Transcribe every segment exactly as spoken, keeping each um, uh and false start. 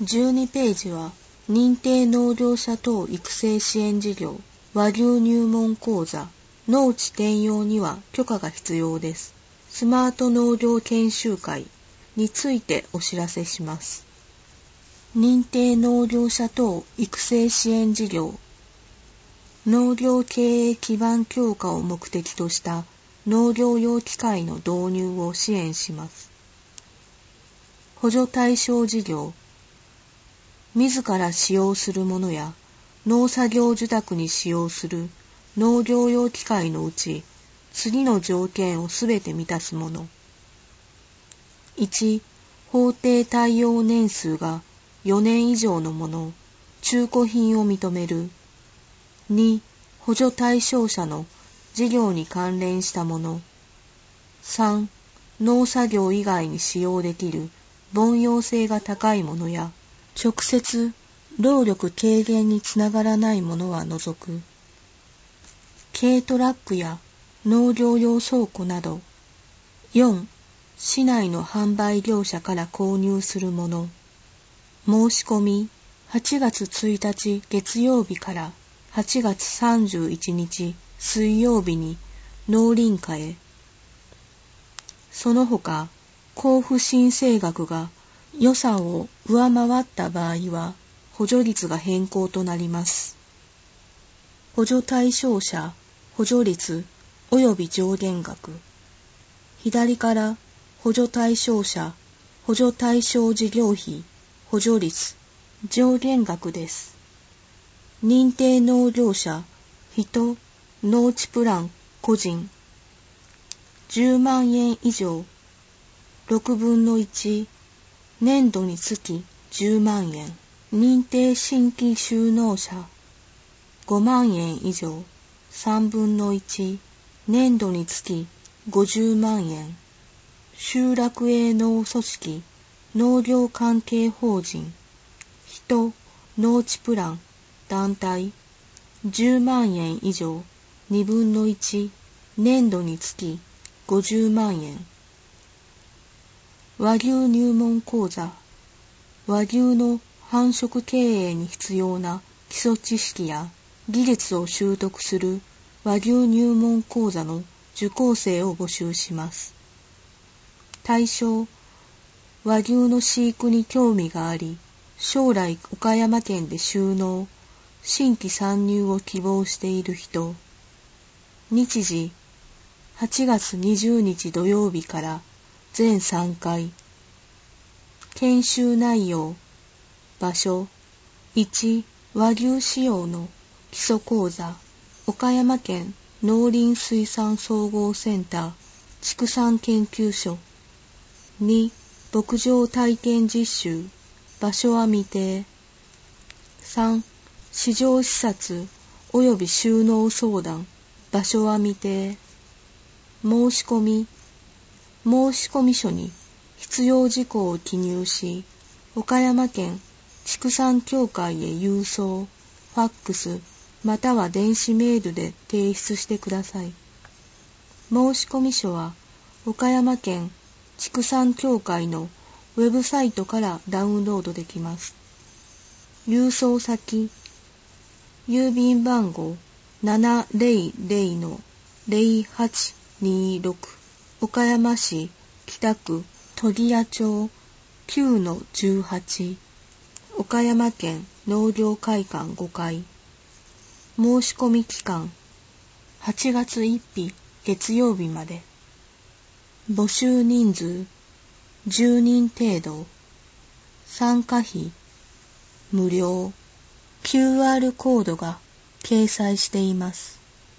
じゅうにページは認定農業者等育成支援事業和牛入門講座農地転用には許可が必要です。スマート農業研修会についてお知らせします。認定農業者等育成支援事業農業経営基盤強化を目的とした農業用機械の導入を支援します。補助対象事業自ら使用するものや農作業受託に使用する農業用機械のうち次の条件をすべて満たすもの。いち. 法定耐用年数がよねん以上のもの、中古品を認める。に. 補助対象者の事業に関連したもの。さん. 農作業以外に使用できる凡庸性が高いものや直接労力軽減につながらないものは除く。軽トラックや農業用倉庫など。よん. 市内の販売業者から購入するもの。申し込みはちがつついたち月曜日からはちがつさんじゅういちにち水曜日に農林課へ。その他、交付申請額が予算を上回った場合は補助率が変更となります。補助対象者、補助率及び上限額。左から補助対象者、補助対象事業費、補助率、上限額です。認定農業者、人、農地プラン、個人。じゅうまんえん以上、ろくぶんのいち、年度につきじゅうまんえん。認定新規就農者、ごまんえん以上、さんぶんのいち、年度につきごじゅうまんえん。集落営農組織、農業関係法人、人、農地プラン、団体、じゅうまんえん以上、にぶんのいち、年度につきごじゅうまんえん。和牛入門講座、和牛の繁殖経営に必要な基礎知識や技術を習得する和牛入門講座の受講生を募集します。対象、和牛の飼育に興味があり、将来岡山県で就農、新規参入を希望している人。日時、はちがつにじゅうにち土曜日から全さんかい。研修内容、場所、いち. 和牛仕様の基礎講座、岡山県農林水産総合センター畜産研究所。に. 牧場体験実習、場所は未定。さん. 市場視察及び就農相談、場所は未定。申し込み、申込書に必要事項を記入し、岡山県畜産協会へ郵送、ファックス、または電子メールで提出してください。申込書は岡山県畜産協会のウェブサイトからダウンロードできます。郵送先、郵便番号 ななぜろぜろのぜろはちにろく 岡山市北区都木屋町 きゅうのじゅうはち 岡山県農業会館ごかい。申し込み期間はちがつついたち月曜日まで。募集人数じゅうにん程度。参加費無料。キューアール コードが掲載しています。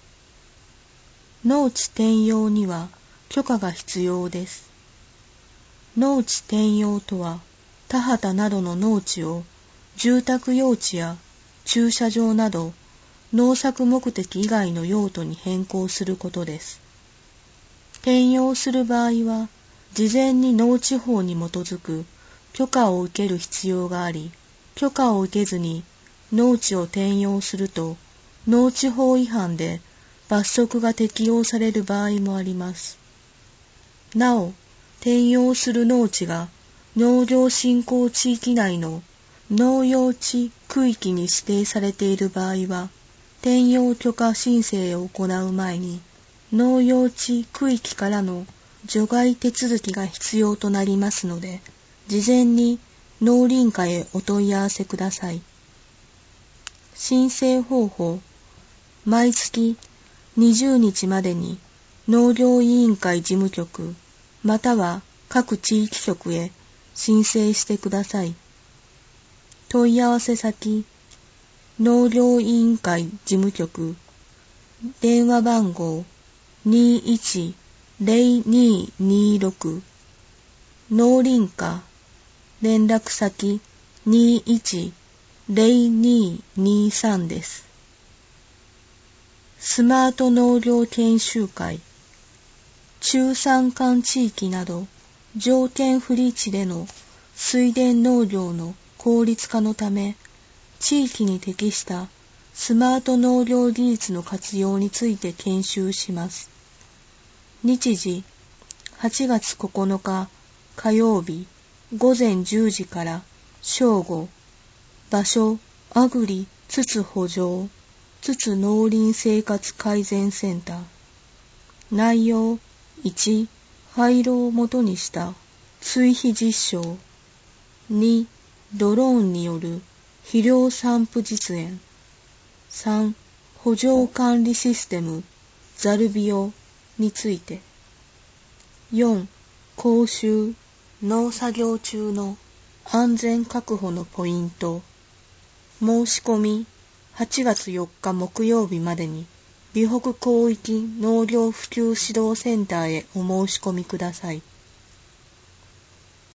農地転用には許可が必要です。農地転用とは、田畑などの農地を住宅用地や駐車場など農作目的以外の用途に変更することです。転用する場合は、事前に農地法に基づく許可を受ける必要があり、許可を受けずに農地を転用すると、農地法違反で罰則が適用される場合もあります。なお、転用する農地が農業振興地域内の農用地区域に指定されている場合は、転用許可申請を行う前に、農用地区域からの除外手続きが必要となりますので、事前に農林課へお問い合わせください。申請方法、毎月にじゅうにちまでに農業委員会事務局または各地域局へ申請してください。問い合わせ先、農業委員会事務局、電話番号 にいちゼロににろく、農林課、連絡先にいちゼロににさんです。スマート農業研修会、中山間地域など条件不利地での水田農業の効率化のため、地域に適したスマート農業技術の活用について研修します。日時、はちがつここのか火曜日ごぜんじゅうじから正午。場所、アグリ津々補助津々農林生活改善センター。内容、いち、廃炉をもとにした追肥実証。に、ドローンによる肥料散布実演。さん、補助管理システムザルビオについて。よん、講習、農作業中の安全確保のポイント。申し込み、はちがつよっか木曜日までに、美北広域農業普及指導センターへお申し込みください。